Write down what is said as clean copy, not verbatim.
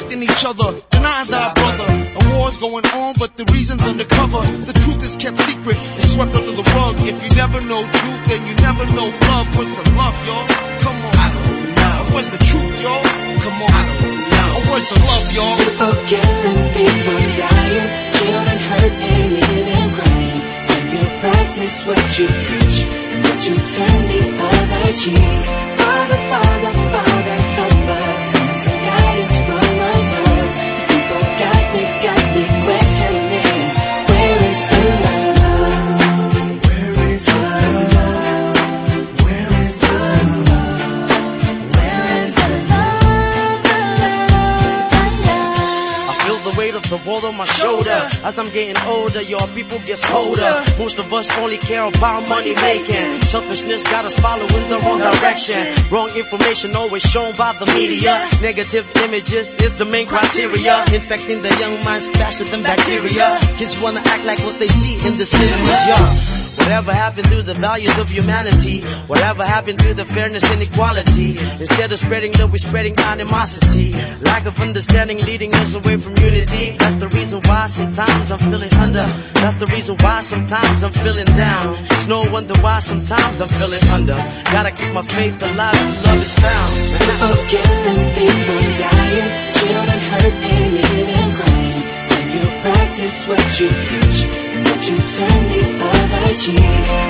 hating each other, denying thy brother. A war's going on, but the reason's undercover. The truth is kept secret, it's swept under the rug. If you never know truth, then you never know love. What's the love, y'all? Come on. I don't know. Where's the truth, y'all? Come on. I don't know. Where's the love, y'all? People killing, people dying, children hurt and living crying. When you practice what you preach, but you turn the other cheek. Father, Father, Father, help us. Some guidance from above. People got me questioning. Where is the love? Where is the love? Where is the love? Where is the love? I feel the weight of the world on my shoulder. As I'm getting older, your people gets colder. Most of us only care about money making. Selfishness got us following the wrong direction. Wrong information always shown by the media. Negative images is the main criteria. Infecting the young minds faster than bacteria. Kids wanna act like what they see in the cinemas, yeah. Whatever happened to the values of humanity? Whatever happened to the fairness and equality? Instead of spreading love, we're spreading animosity. Lack of understanding leading us away from unity. That's the reason why sometimes I'm feeling under. That's the reason why sometimes I'm feeling down. It's no wonder why sometimes I'm feeling under. Gotta keep my faith alive till love is found. People killing, people dying, children hurt and living crying. When you practice what you preach, but you turn the other cheek.